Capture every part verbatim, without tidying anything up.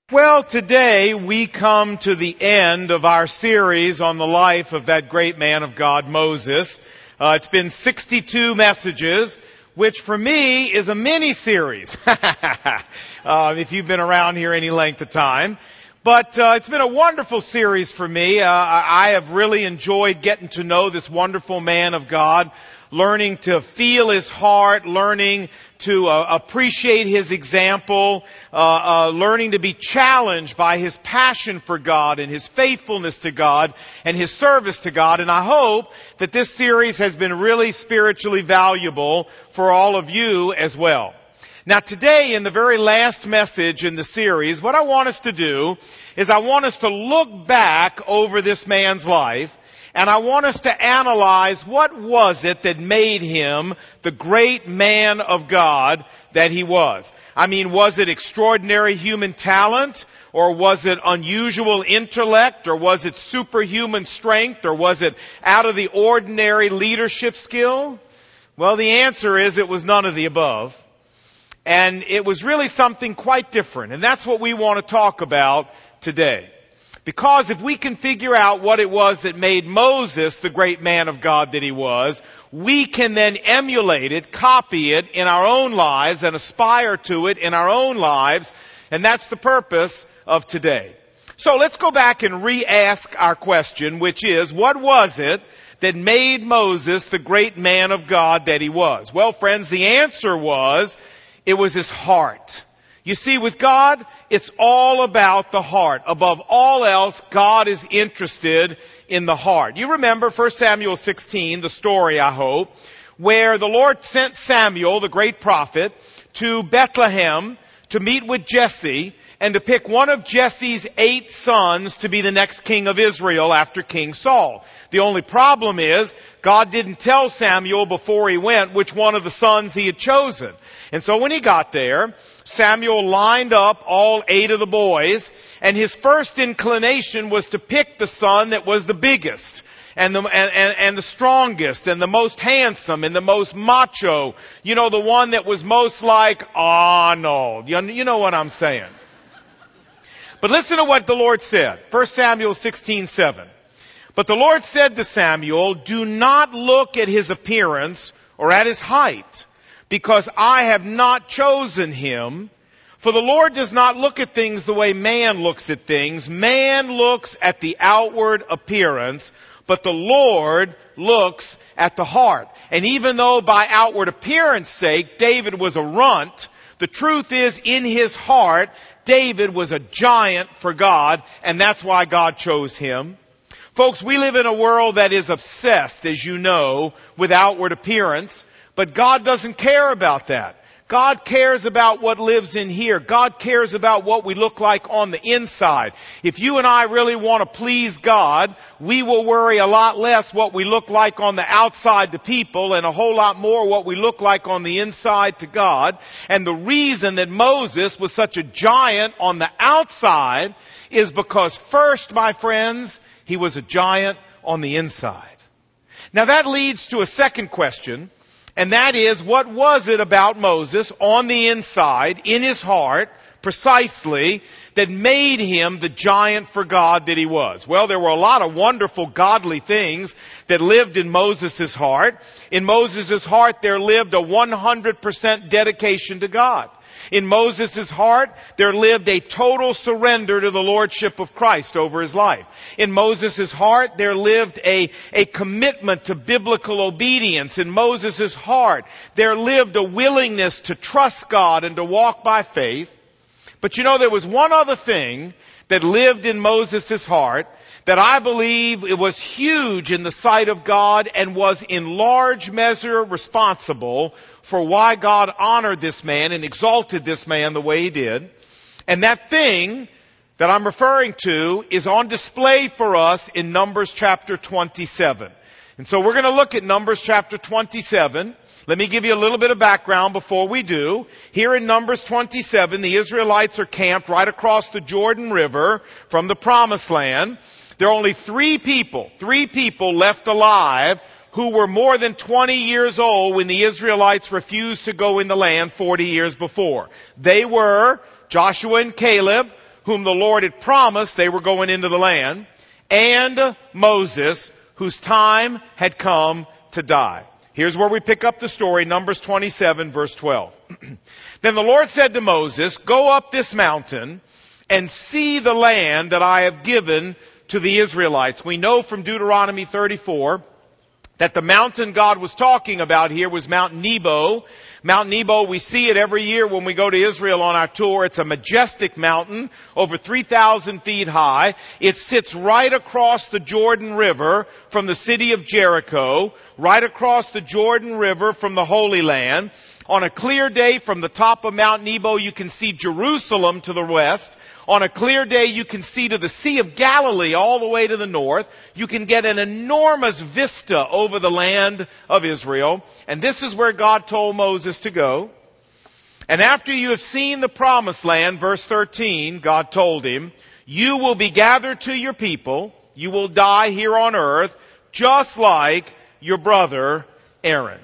Well, today we come to the end of our series on the life of that great man of God, Moses. Uh, it's been sixty-two messages, which for me is a mini-series, uh, if you've been around here any length of time. But uh, it's been a wonderful series for me. Uh, I have really enjoyed getting to know this wonderful man of God, learning to feel his heart, learning to uh, appreciate his example, uh, uh, learning to be challenged by his passion for God and his faithfulness to God and his service to God. And I hope that this series has been really spiritually valuable for all of you as well. Now today, in the very last message in the series, what I want us to do is I want us to look back over this man's life, and I want us to analyze what was it that made him the great man of God that he was. I mean, was it extraordinary human talent? Or was it unusual intellect? Or was it superhuman strength? Or was it out of the ordinary leadership skill? Well, the answer is it was none of the above. And it was really something quite different. And that's what we want to talk about today. Because if we can figure out what it was that made Moses the great man of God that he was, we can then emulate it, copy it in our own lives and aspire to it in our own lives. And that's the purpose of today. So let's go back and re-ask our question, which is, what was it that made Moses the great man of God that he was? Well, friends, the answer was, it was his heart. You see, with God, it's all about the heart. Above all else, God is interested in the heart. You remember First Samuel sixteen, the story, I hope, where the Lord sent Samuel, the great prophet, to Bethlehem to meet with Jesse and to pick one of Jesse's eight sons to be the next king of Israel after King Saul. The only problem is, God didn't tell Samuel before he went which one of the sons he had chosen. And so when he got there, Samuel lined up all eight of the boys, and his first inclination was to pick the son that was the biggest, and the, and, and, and the strongest, and the most handsome, and the most macho. You know, the one that was most like Arnold. You, you know what I'm saying. But listen to what the Lord said. First Samuel sixteen seven. But the Lord said to Samuel, do not look at his appearance or at his height, because I have not chosen him. For the Lord does not look at things the way man looks at things. Man looks at the outward appearance, but the Lord looks at the heart. And even though by outward appearance sake, David was a runt, the truth is in his heart, David was a giant for God, and that's why God chose him. Folks, we live in a world that is obsessed, as you know, with outward appearance, but God doesn't care about that. God cares about what lives in here. God cares about what we look like on the inside. If you and I really want to please God, we will worry a lot less what we look like on the outside to people and a whole lot more what we look like on the inside to God. And the reason that Moses was such a giant on the outside is because first, my friends, he was a giant on the inside. Now that leads to a second question, and that is, what was it about Moses on the inside, in his heart, precisely, that made him the giant for God that he was? Well, there were a lot of wonderful godly things that lived in Moses' heart. In Moses' heart, there lived a one hundred percent dedication to God. In Moses' heart, there lived a total surrender to the lordship of Christ over his life. In Moses' heart, there lived a, a commitment to biblical obedience. In Moses' heart, there lived a willingness to trust God and to walk by faith. But you know, there was one other thing that lived in Moses' heart that I believe it was huge in the sight of God and was in large measure responsible for why God honored this man and exalted this man the way he did. And that thing that I'm referring to is on display for us in Numbers chapter twenty-seven. And so we're going to look at Numbers chapter twenty-seven. Let me give you a little bit of background before we do. Here in Numbers twenty-seven, the Israelites are camped right across the Jordan River from the Promised Land. There are only three people, three people left alive who were more than twenty years old when the Israelites refused to go in the land forty years before. They were Joshua and Caleb, whom the Lord had promised they were going into the land, and Moses, whose time had come to die. Here's where we pick up the story, Numbers twenty-seven, verse twelve. Then the Lord said to Moses, go up this mountain and see the land that I have given to the Israelites. We know from Deuteronomy thirty-four that the mountain God was talking about here was Mount Nebo. Mount Nebo, we see it every year when we go to Israel on our tour. It's a majestic mountain, over three thousand feet high. It sits right across the Jordan River from the city of Jericho, right across the Jordan River from the Holy Land. On a clear day from the top of Mount Nebo, you can see Jerusalem to the west. On a clear day, you can see to the Sea of Galilee all the way to the north. You can get an enormous vista over the land of Israel. And this is where God told Moses to go. And after you have seen the promised land, verse thirteen, God told him, you will be gathered to your people. You will die here on earth, just like your brother Aaron.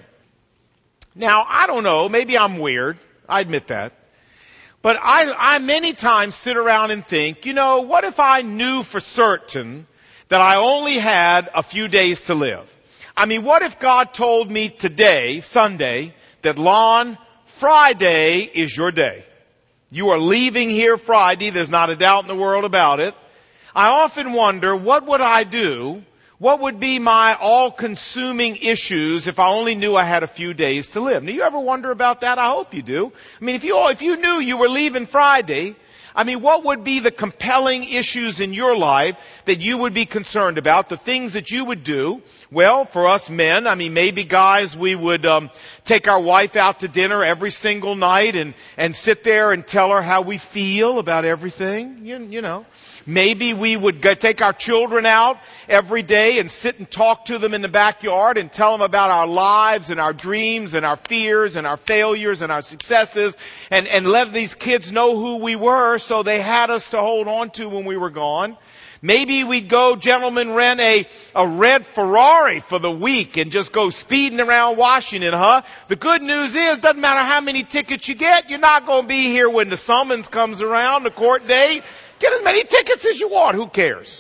Now, I don't know, maybe I'm weird. I admit that. But I, I many times sit around and think, you know, what if I knew for certain that I only had a few days to live? I mean, what if God told me today, Sunday, that Lon, Friday is your day. You are leaving here Friday. There's not a doubt in the world about it. I often wonder, what would I do? What would be my all-consuming issues if I only knew I had a few days to live? Now, you ever wonder about that? I hope you do. I mean, if you, if you knew you were leaving Friday, I mean, what would be the compelling issues in your life that you would be concerned about, the things that you would do? Well, for us men, I mean, maybe guys, we would um, take our wife out to dinner every single night and, and sit there and tell her how we feel about everything, you, you know. Maybe we would go take our children out every day and sit and talk to them in the backyard and tell them about our lives and our dreams and our fears and our failures and our successes, and, and let these kids know who we were so they had us to hold on to when we were gone. Maybe we'd go, gentlemen, rent a, a red Ferrari for the week and just go speeding around Washington, huh? The good news is, doesn't matter how many tickets you get, you're not going to be here when the summons comes around, the court date. Get as many tickets as you want. Who cares?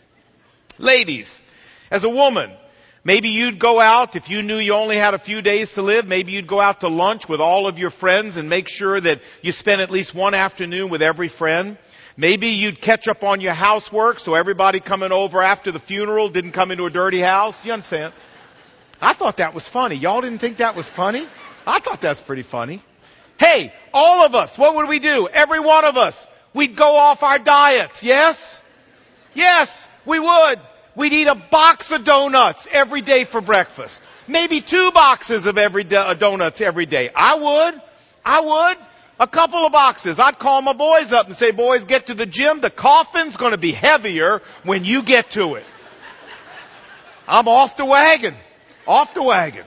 Ladies, as a woman, maybe you'd go out, if you knew you only had a few days to live, maybe you'd go out to lunch with all of your friends and make sure that you spent at least one afternoon with every friend. Maybe you'd catch up on your housework so everybody coming over after the funeral didn't come into a dirty house. You understand? I thought that was funny. Y'all didn't think that was funny? I thought that's pretty funny. Hey, all of us, what would we do? Every one of us. We'd go off our diets, yes? Yes, we would. We'd eat a box of donuts every day for breakfast. Maybe two boxes of every do- donuts every day. I would. I would. A couple of boxes. I'd call my boys up and say, boys, get to the gym. The coffin's going to be heavier when you get to it. I'm off the wagon. Off the wagon.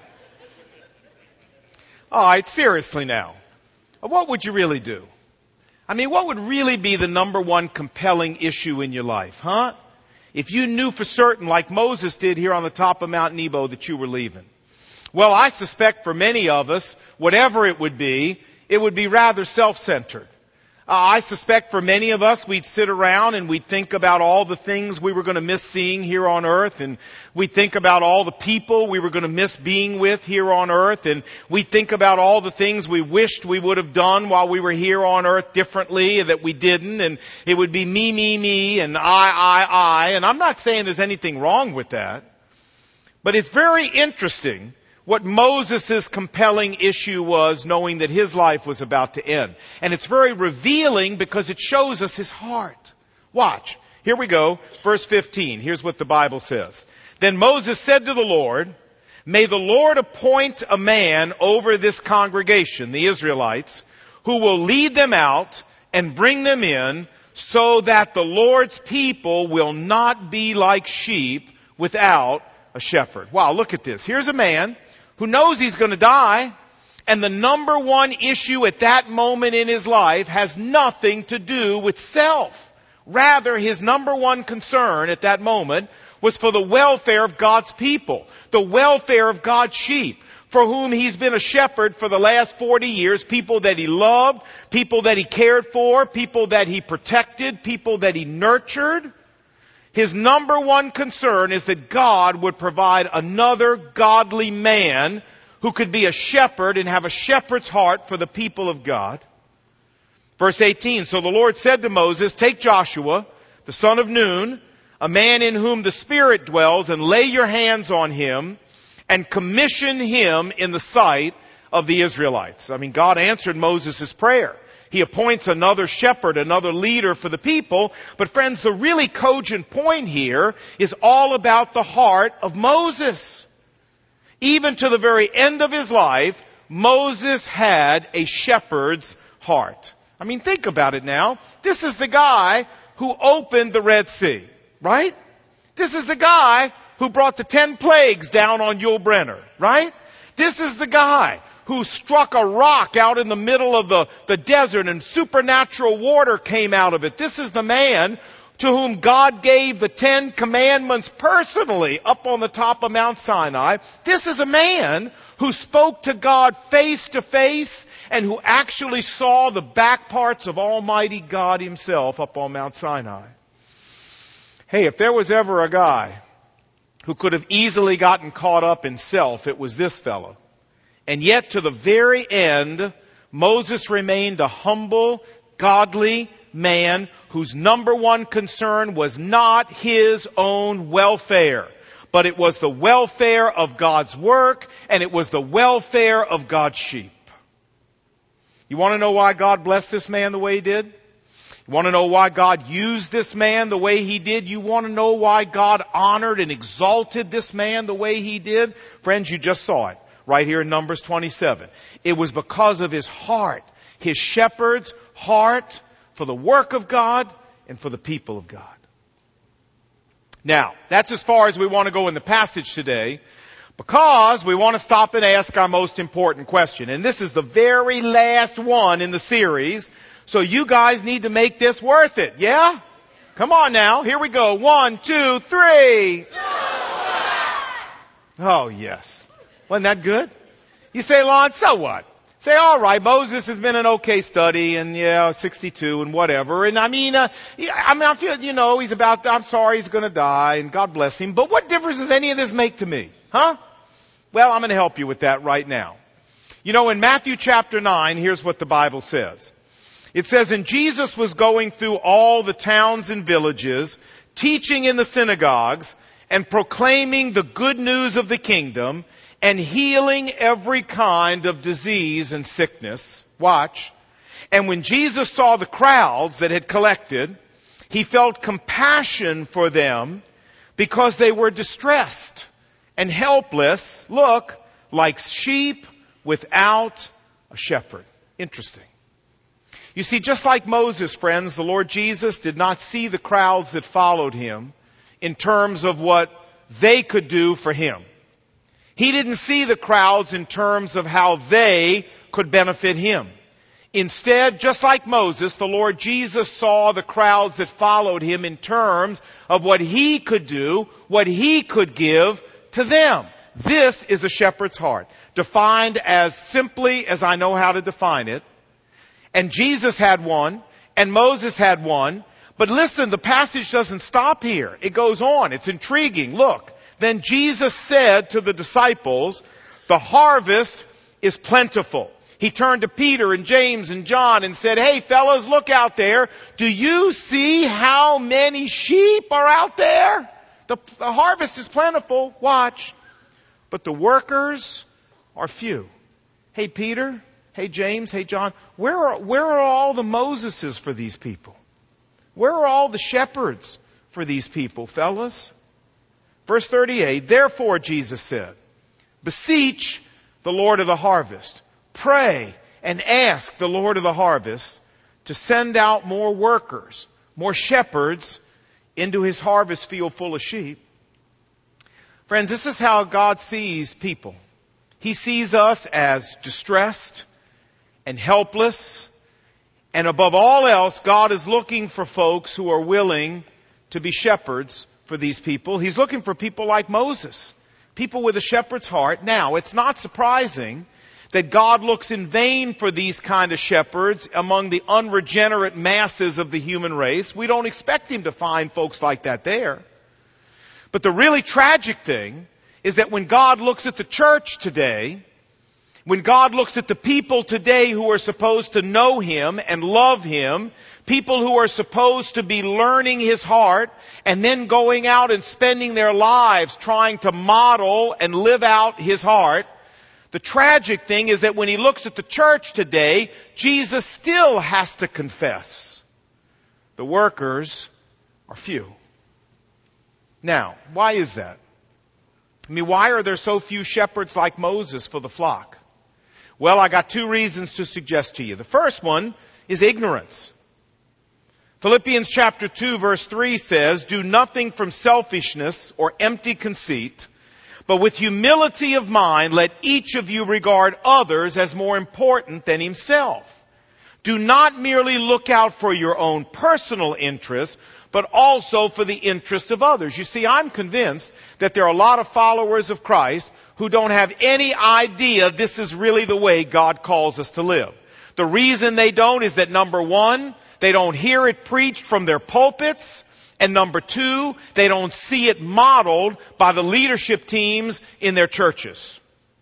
All right, seriously now. What would you really do? I mean, what would really be the number one compelling issue in your life, huh? If you knew for certain, like Moses did here on the top of Mount Nebo, that you were leaving. Well, I suspect for many of us, whatever it would be, it would be rather self-centered. Uh, I suspect for many of us, we'd sit around and we'd think about all the things we were going to miss seeing here on earth, and we'd think about all the people we were going to miss being with here on earth, and we'd think about all the things we wished we would have done while we were here on earth differently that we didn't, and it would be me, me, me, and I, I, I, and I'm not saying there's anything wrong with that, but it's very interesting what Moses' compelling issue was, knowing that his life was about to end. And it's very revealing because it shows us his heart. Watch. Here we go. Verse fifteen. Here's what the Bible says. Then Moses said to the Lord, may the Lord appoint a man over this congregation, the Israelites, who will lead them out and bring them in, so that the Lord's people will not be like sheep without a shepherd. Wow, look at this. Here's a man who knows he's going to die, and the number one issue at that moment in his life has nothing to do with self. Rather, his number one concern at that moment was for the welfare of God's people, the welfare of God's sheep. for whom he's been a shepherd for the last forty years, people that he loved, people that he cared for, people that he protected, people that he nurtured. His number one concern is that God would provide another godly man who could be a shepherd and have a shepherd's heart for the people of God. Verse eighteen, so the Lord said to Moses, take Joshua, the son of Nun, a man in whom the Spirit dwells, and lay your hands on him, and commission him in the sight of the Israelites. I mean, God answered Moses' prayer. He appoints another shepherd, another leader for the people. But friends, the really cogent point here is all about the heart of Moses. Even to the very end of his life, Moses had a shepherd's heart. I mean, think about it now. This is the guy who opened the Red Sea, right? This is the guy who brought the ten plagues down on Yul Brynner, right? This is the guy who struck a rock out in the middle of the, the desert and supernatural water came out of it. This is the man to whom God gave the Ten Commandments personally up on the top of Mount Sinai. This is a man who spoke to God face to face and who actually saw the back parts of Almighty God himself up on Mount Sinai. Hey, if there was ever a guy who could have easily gotten caught up in self, it was this fellow. And yet to the very end, Moses remained a humble, godly man whose number one concern was not his own welfare, but it was the welfare of God's work, and it was the welfare of God's sheep. You want to know why God blessed this man the way he did? You want to know why God used this man the way he did? You want to know why God honored and exalted this man the way he did? Friends, you just saw it right here in Numbers twenty-seven. It was because of his heart, his shepherd's heart for the work of God and for the people of God. Now, that's as far as we want to go in the passage today, because we want to stop and ask our most important question. And this is the very last one in the series. So you guys need to make this worth it, yeah? Come on now, here we go. One, two, three. Oh, yes. Wasn't that good? You say, Lon, so what? Say, all right, Moses has been an okay study, and yeah, sixty-two and whatever. And I mean, uh, I mean, I feel, you know, he's about, I'm sorry he's going to die, and God bless him. But what difference does any of this make to me? Huh? Well, I'm going to help you with that right now. You know, in Matthew chapter nine, here's what the Bible says. It says, and Jesus was going through all the towns and villages, teaching in the synagogues, and proclaiming the good news of the kingdom, and healing every kind of disease and sickness. Watch. And when Jesus saw the crowds that had collected, he felt compassion for them because they were distressed and helpless, look, like sheep without a shepherd. Interesting. You see, just like Moses, friends, the Lord Jesus did not see the crowds that followed him in terms of what they could do for him. He didn't see the crowds in terms of how they could benefit him. Instead, just like Moses, the Lord Jesus saw the crowds that followed him in terms of what he could do, what he could give to them. This is a shepherd's heart, defined as simply as I know how to define it. And Jesus had one, and Moses had one. But listen, the passage doesn't stop here. It goes on. It's intriguing. Look. Then Jesus said to the disciples, the harvest is plentiful. He turned to Peter and James and John and said, hey fellas, look out there. Do you see how many sheep are out there? The, the harvest is plentiful. Watch. But the workers are few. Hey Peter, hey James, hey John, where are, where are all the Moseses for these people? Where are all the shepherds for these people, fellas? Verse thirty-eight, therefore, Jesus said, beseech the Lord of the harvest, pray and ask the Lord of the harvest to send out more workers, more shepherds into his harvest field full of sheep. Friends, this is how God sees people. He sees us as distressed and helpless. And above all else, God is looking for folks who are willing to be shepherds for these people. He's looking for people like Moses, People with a shepherd's heart. Now, it's not surprising that God looks in vain for these kind of shepherds among the unregenerate masses of the human race. We don't expect Him to find folks like that there. But the really tragic thing is that when God looks at the church today, when God looks at the people today who are supposed to know Him and love Him, people who are supposed to be learning His heart and then going out and spending their lives trying to model and live out His heart, the tragic thing is that when He looks at the church today, Jesus still has to confess, the workers are few. Now, why is that? I mean, why are there so few shepherds like Moses for the flock? Well, I got two reasons to suggest to you. The first one is ignorance. Philippians chapter two verse three says, "Do nothing from selfishness or empty conceit, but with humility of mind, let each of you regard others as more important than himself. Do not merely look out for your own personal interests, but also for the interest of others." You see, I'm convinced that there are a lot of followers of Christ who don't have any idea this is really the way God calls us to live. The reason they don't is that, number one, they don't hear it preached from their pulpits. And number two, they don't see it modeled by the leadership teams in their churches.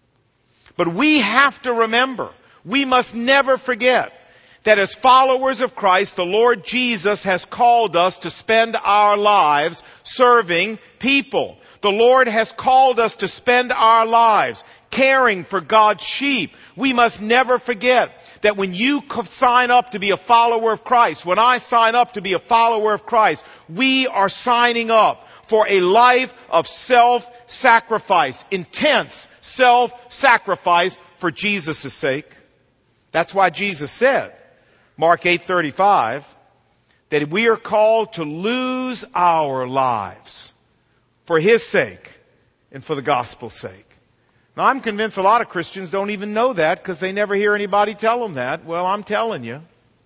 But we have to remember, we must never forget that as followers of Christ, the Lord Jesus has called us to spend our lives serving people. The Lord has called us to spend our lives caring for God's sheep. We must never forget that when you sign up to be a follower of Christ, when I sign up to be a follower of Christ, we are signing up for a life of self-sacrifice, intense self-sacrifice for Jesus' sake. That's why Jesus said, Mark eight thirty-five, that we are called to lose our lives for His sake and for the gospel's sake. Now, I'm convinced a lot of Christians don't even know that because they never hear anybody tell them that. Well, I'm telling you.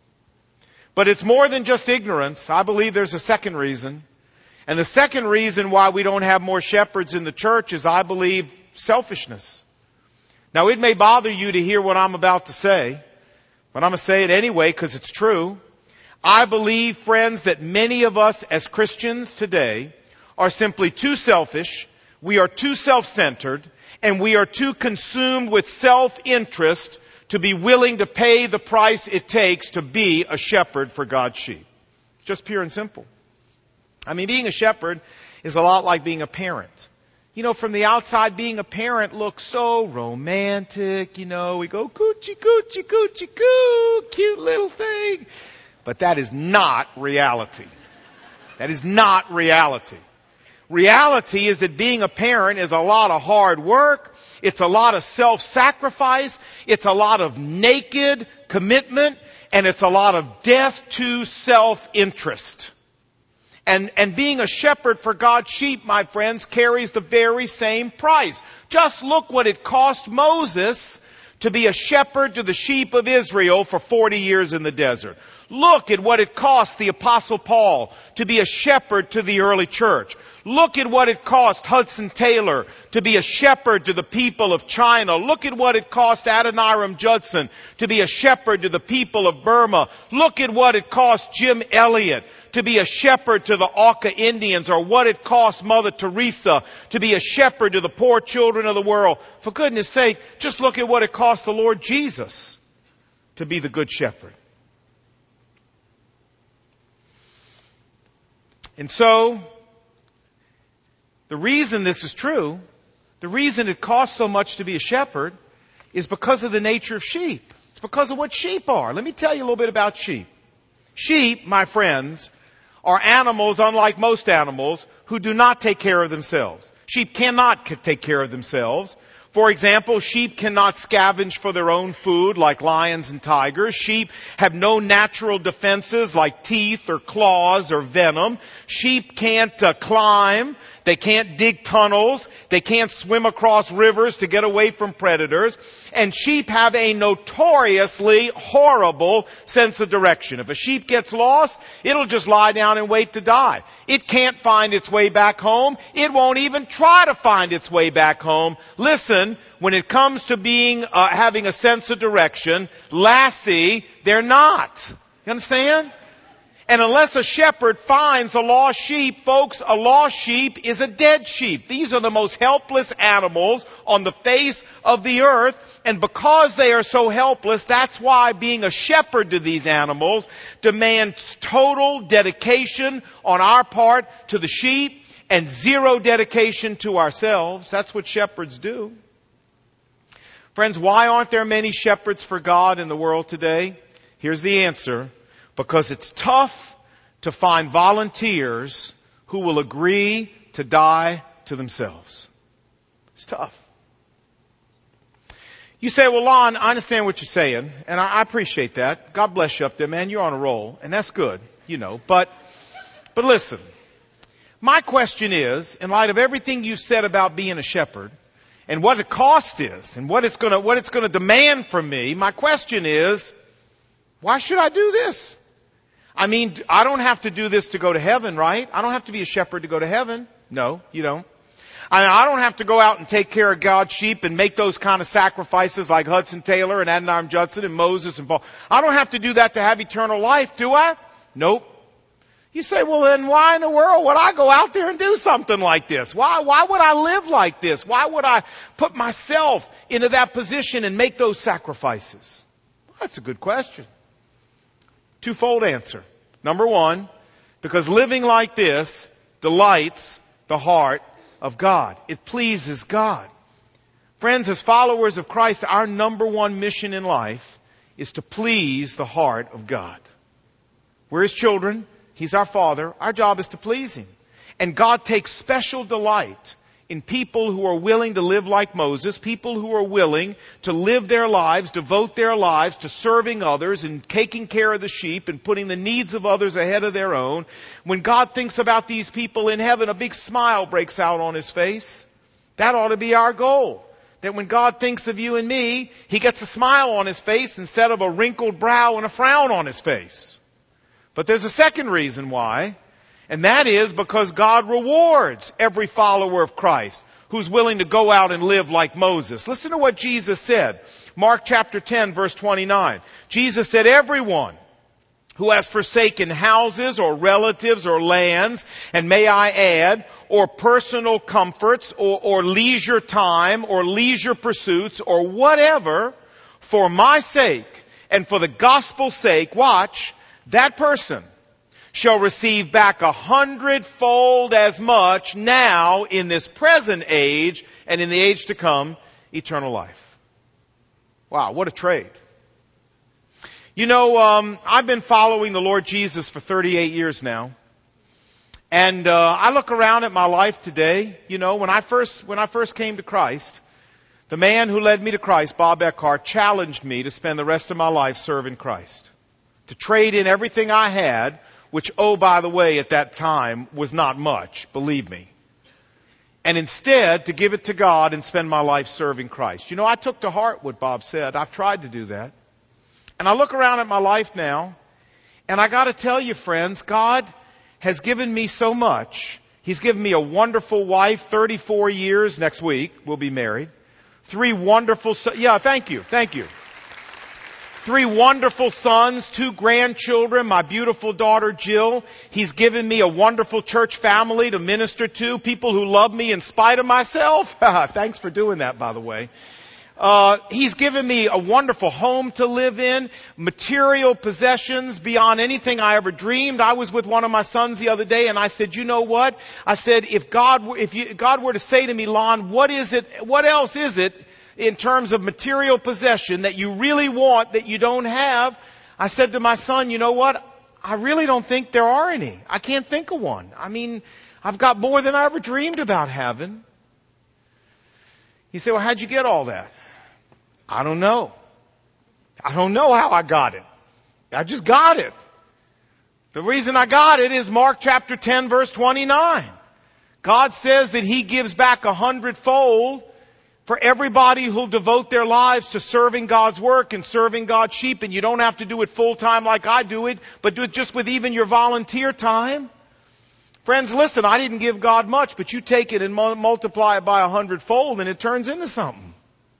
But it's more than just ignorance. I believe there's a second reason. And the second reason why we don't have more shepherds in the church is, I believe, selfishness. Now, it may bother you to hear what I'm about to say, but I'm going to say it anyway because it's true. I believe, friends, that many of us as Christians today are simply too selfish, we are too self-centered, and we are too consumed with self-interest to be willing to pay the price it takes to be a shepherd for God's sheep. Just pure and simple. I mean, being a shepherd is a lot like being a parent. You know, from the outside, being a parent looks so romantic. You know, we go, coochie, coochie, coochie, coo, cute little thing. But that is not reality. That is not reality. Reality is that being a parent is a lot of hard work. It's a lot of self-sacrifice. It's a lot of naked commitment. And it's a lot of death to self-interest. And, and being a shepherd for God's sheep, my friends, carries the very same price. Just look what it cost Moses to be a shepherd to the sheep of Israel for forty years in the desert. Look at what it cost the Apostle Paul to be a shepherd to the early church. Look at what it cost Hudson Taylor to be a shepherd to the people of China. Look at what it cost Adoniram Judson to be a shepherd to the people of Burma. Look at what it cost Jim Elliot to be a shepherd to the Auca Indians, or what it cost Mother Teresa to be a shepherd to the poor children of the world. For goodness sake, just look at what it cost the Lord Jesus to be the good shepherd. And so, the reason this is true, the reason it costs so much to be a shepherd, is because of the nature of sheep. It's because of what sheep are. Let me tell you a little bit about sheep. Sheep, my friends, are animals, unlike most animals, who do not take care of themselves. Sheep cannot take care of themselves. For example, sheep cannot scavenge for their own food like lions and tigers. Sheep have no natural defenses like teeth or claws or venom. Sheep can't uh, climb. They can't dig tunnels. They can't swim across rivers to get away from predators. And sheep have a notoriously horrible sense of direction. If a sheep gets lost, it'll just lie down and wait to die. It can't find its way back home. It won't even try to find its way back home. Listen, when it comes to being, uh, having a sense of direction, Lassie, they're not. You understand? And unless a shepherd finds a lost sheep, folks, a lost sheep is a dead sheep. These are the most helpless animals on the face of the earth. And because they are so helpless, that's why being a shepherd to these animals demands total dedication on our part to the sheep and zero dedication to ourselves. That's what shepherds do. Friends, why aren't there many shepherds for God in the world today? Here's the answer. Because it's tough to find volunteers who will agree to die to themselves. It's tough. You say, well, Lon, I understand what you're saying, and I appreciate that. God bless you up there, man. You're on a roll, and that's good, you know. But, but listen, my question is, in light of everything you said about being a shepherd, and what the cost is, and what it's gonna, what it's gonna demand from me, my question is, why should I do this? I mean, I don't have to do this to go to heaven, right? I don't have to be a shepherd to go to heaven. No, you don't. I mean, I don't have to go out and take care of God's sheep and make those kind of sacrifices like Hudson Taylor and Adoniram Judson and Moses and Paul. I don't have to do that to have eternal life, do I? Nope. You say, well, then why in the world would I go out there and do something like this? Why, why would I live like this? Why would I put myself into that position and make those sacrifices? Well, that's a good question. Twofold answer. Number one, because living like this delights the heart of God. It pleases God. Friends, as followers of Christ, our number one mission in life is to please the heart of God. We're His children. He's our Father. Our job is to please Him. And God takes special delight in people who are willing to live like Moses, people who are willing to live their lives, devote their lives to serving others and taking care of the sheep and putting the needs of others ahead of their own. When God thinks about these people in heaven, a big smile breaks out on His face. That ought to be our goal. That when God thinks of you and me, He gets a smile on His face instead of a wrinkled brow and a frown on His face. But there's a second reason why. And that is because God rewards every follower of Christ who's willing to go out and live like Moses. Listen to what Jesus said. Mark chapter ten, verse twenty-nine. Jesus said, everyone who has forsaken houses or relatives or lands, and may I add, or personal comforts or, or leisure time or leisure pursuits or whatever, for my sake and for the gospel's sake, watch, that person shall receive back a hundredfold as much now in this present age and in the age to come, eternal life. Wow, what a trade. You know, um, I've been following the Lord Jesus for thirty-eight years now. And uh, I look around at my life today, you know, when I first when I first came to Christ, the man who led me to Christ, Bob Eckhart, challenged me to spend the rest of my life serving Christ. To trade in everything I had, which, oh, by the way, at that time was not much, believe me. And instead, to give it to God and spend my life serving Christ. You know, I took to heart what Bob said. I've tried to do that. And I look around at my life now, and I got to tell you, friends, God has given me so much. He's given me a wonderful wife, thirty-four years next week, we'll be married. Three wonderful, so- yeah, thank you, thank you. Three wonderful sons, two grandchildren, my beautiful daughter Jill. He's given me a wonderful church family to minister to, people who love me in spite of myself. Thanks for doing that, by the way. Uh, he's given me a wonderful home to live in, material possessions beyond anything I ever dreamed. I was with one of my sons the other day and I said, you know what? I said, if God, were, if you, God were to say to me, Lon, what is it, what else is it in terms of material possession that you really want that you don't have? I said to my son, you know what? I really don't think there are any. I can't think of one. I mean, I've got more than I ever dreamed about having. He said, well, how'd you get all that? I don't know. I don't know how I got it. I just got it. The reason I got it is Mark chapter ten, verse twenty-nine. God says that He gives back a hundredfold for everybody who'll devote their lives to serving God's work and serving God's sheep. And you don't have to do it full time like I do it, but do it just with even your volunteer time. Friends, listen, I didn't give God much, but you take it and multiply it by a hundredfold and it turns into something.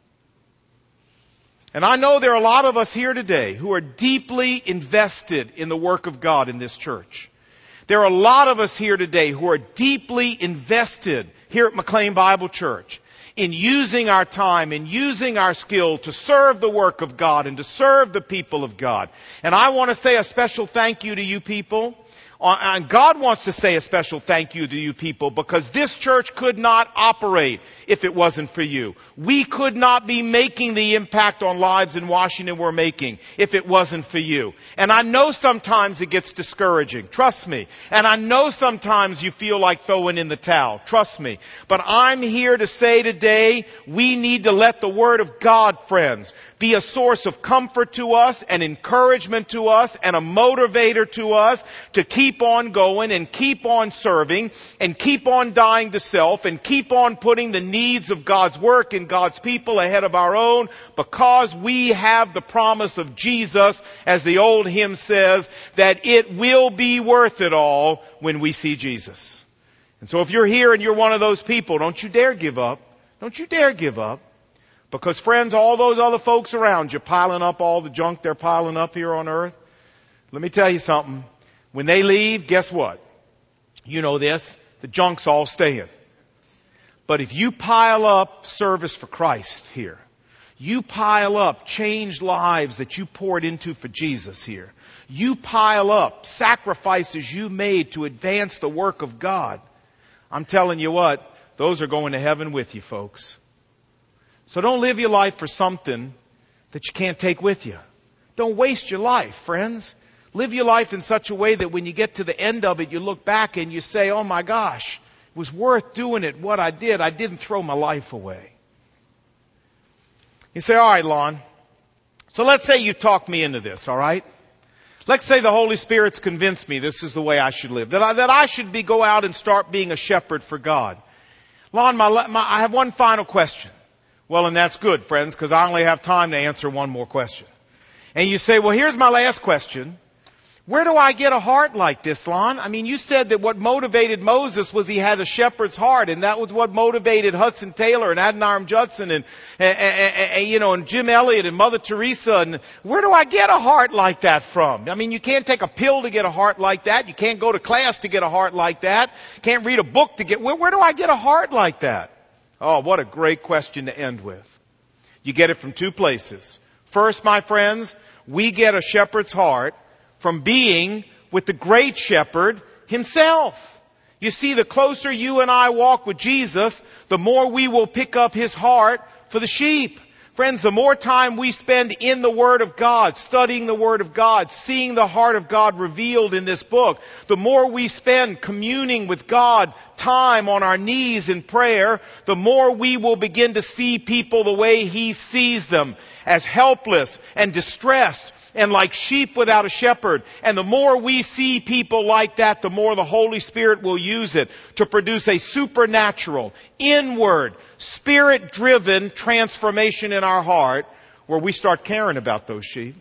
And I know there are a lot of us here today who are deeply invested in the work of God in this church. There are a lot of us here today who are deeply invested here at McLean Bible Church in using our time, in using our skill to serve the work of God and to serve the people of God. And I want to say a special thank you to you people. And God wants to say a special thank you to you people because this church could not operate if it wasn't for you. We could not be making the impact on lives in Washington we're making if it wasn't for you. And I know sometimes it gets discouraging. Trust me. And I know sometimes you feel like throwing in the towel. Trust me. But I'm here to say today we need to let the Word of God, friends, be a source of comfort to us and encouragement to us and a motivator to us to keep on going and keep on serving and keep on dying to self and keep on putting the needs of God's work and God's people ahead of our own because we have the promise of Jesus, as the old hymn says, that it will be worth it all when we see Jesus. And so if you're here and you're one of those people, don't you dare give up. Don't you dare give up. Because friends, all those other folks around you piling up all the junk they're piling up here on earth, let me tell you something. When they leave, guess what? You know this, the junk's all staying. But if you pile up service for Christ here, you pile up changed lives that you poured into for Jesus here, you pile up sacrifices you made to advance the work of God, I'm telling you what, those are going to heaven with you, folks. So don't live your life for something that you can't take with you. Don't waste your life, friends. Live your life in such a way that when you get to the end of it, you look back and you say, oh my gosh, it was worth doing it, what I did. I didn't throw my life away. You say, all right, Lon. So let's say you talked me into this, all right? Let's say the Holy Spirit's convinced me this is the way I should live. That I, that I should be go out and start being a shepherd for God. Lon, my, my, I have one final question. Well, and that's good, friends, because I only have time to answer one more question. And you say, well, here's my last question. Where do I get a heart like this, Lon? I mean, you said that what motivated Moses was he had a shepherd's heart, and that was what motivated Hudson Taylor and Adoniram Judson and, and, and, and, you know, and Jim Elliot and Mother Teresa. And where do I get a heart like that from? I mean, you can't take a pill to get a heart like that. You can't go to class to get a heart like that. Can't read a book to get, where, where do I get a heart like that? Oh, what a great question to end with. You get it from two places. First, my friends, we get a shepherd's heart from being with the great shepherd himself. You see, the closer you and I walk with Jesus, the more we will pick up his heart for the sheep. Friends, the more time we spend in the Word of God, studying the Word of God, seeing the heart of God revealed in this book, the more we spend communing with God, time on our knees in prayer, the more we will begin to see people the way He sees them, as helpless and distressed and like sheep without a shepherd. And the more we see people like that, the more the Holy Spirit will use it to produce a supernatural, inward, Spirit-driven transformation in our heart where we start caring about those sheep.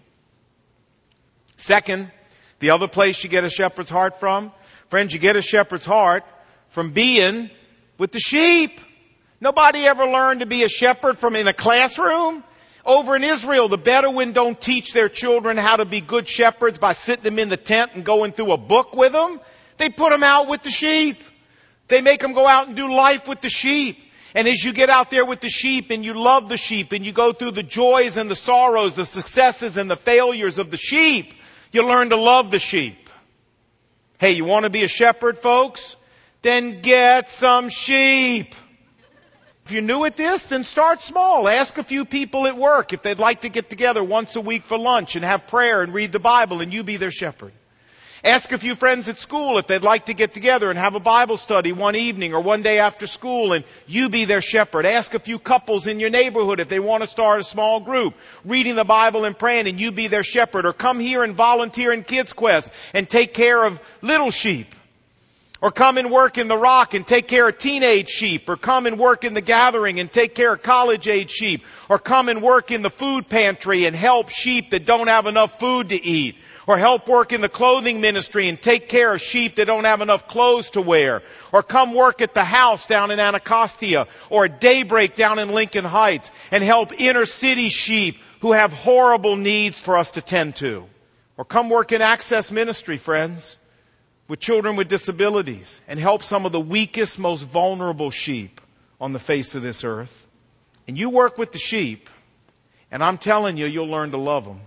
Second, the other place you get a shepherd's heart from, friends, you get a shepherd's heart from being with the sheep. Nobody ever learned to be a shepherd from in a classroom. Over in Israel, the Bedouin don't teach their children how to be good shepherds by sitting them in the tent and going through a book with them. They put them out with the sheep. They make them go out and do life with the sheep. And as you get out there with the sheep and you love the sheep and you go through the joys and the sorrows, the successes and the failures of the sheep, you learn to love the sheep. Hey, you want to be a shepherd, folks? Then get some sheep. If you're new at this, then start small. Ask a few people at work if they'd like to get together once a week for lunch and have prayer and read the Bible and you be their shepherd. Ask a few friends at school if they'd like to get together and have a Bible study one evening or one day after school and you be their shepherd. Ask a few couples in your neighborhood if they want to start a small group, reading the Bible and praying, and you be their shepherd. Or come here and volunteer in Kids Quest and take care of little sheep. Or come and work in the Rock and take care of teenage sheep. Or come and work in the Gathering and take care of college-age sheep. Or come and work in the food pantry and help sheep that don't have enough food to eat. Or help work in the clothing ministry and take care of sheep that don't have enough clothes to wear. Or come work at the house down in Anacostia or at Daybreak down in Lincoln Heights and help inner city sheep who have horrible needs for us to tend to. Or come work in Access Ministry, friends, with children with disabilities and help some of the weakest, most vulnerable sheep on the face of this earth. And you work with the sheep, and I'm telling you, you'll learn to love them.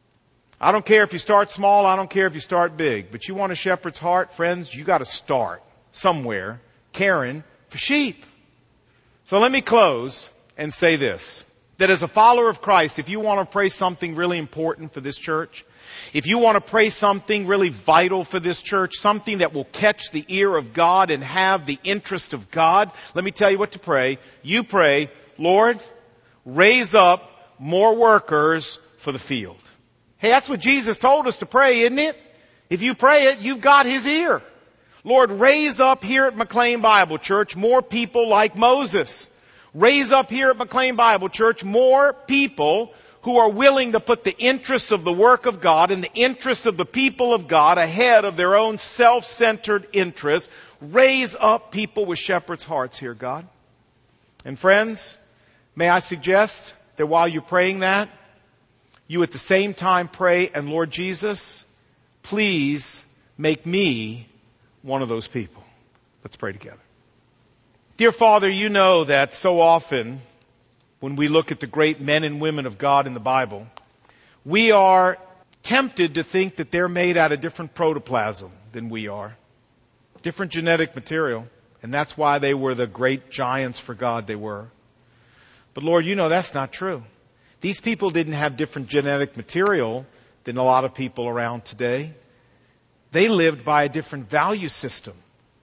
I don't care if you start small, I don't care if you start big, but you want a shepherd's heart, friends, you got to start somewhere caring for sheep. So let me close and say this, that as a follower of Christ, if you want to pray something really important for this church, if you want to pray something really vital for this church, something that will catch the ear of God and have the interest of God, let me tell you what to pray. You pray, Lord, raise up more workers for the field. Hey, that's what Jesus told us to pray, isn't it? If you pray it, you've got His ear. Lord, raise up here at McLean Bible Church more people like Moses. Raise up here at McLean Bible Church more people who are willing to put the interests of the work of God and the interests of the people of God ahead of their own self-centered interests. Raise up people with shepherd's hearts here, God. And friends, may I suggest that while you're praying that, you at the same time pray, and Lord Jesus, please make me one of those people. Let's pray together. Dear Father, you know that so often when we look at the great men and women of God in the Bible, we are tempted to think that they're made out of different protoplasm than we are. Different genetic material. And that's why they were the great giants for God they were. But Lord, you know that's not true. These people didn't have different genetic material than a lot of people around today. They lived by a different value system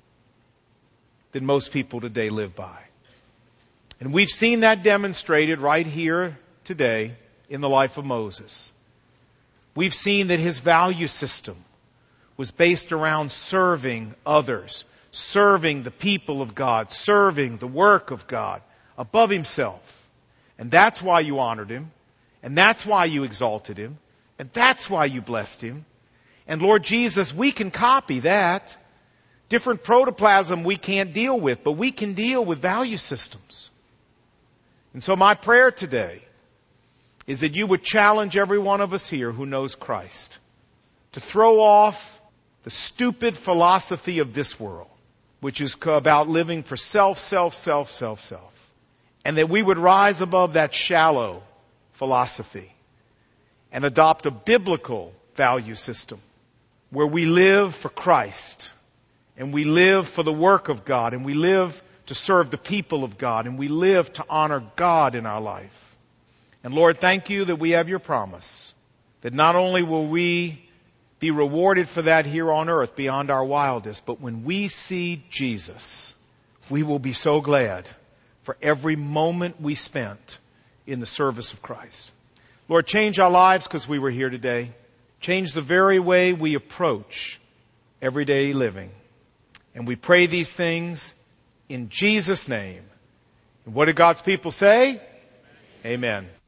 than most people today live by. And we've seen that demonstrated right here today in the life of Moses. We've seen that his value system was based around serving others, serving the people of God, serving the work of God above himself. And that's why you honored him. And that's why you exalted him. And that's why you blessed him. And Lord Jesus, we can copy that. Different protoplasm we can't deal with, but we can deal with value systems. And so my prayer today is that you would challenge every one of us here who knows Christ to throw off the stupid philosophy of this world, which is about living for self, self, self, self, self. And that we would rise above that shallow philosophy and adopt a biblical value system where we live for Christ and we live for the work of God and we live to serve the people of God, and we live to honor God in our life. And Lord, thank you that we have your promise, that not only will we be rewarded for that here on earth beyond our wildest, but when we see Jesus, we will be so glad for every moment we spent in the service of Christ. Lord, change our lives because we were here today. Change the very way we approach everyday living. And we pray these things in Jesus' name. And what did God's people say? Amen. Amen.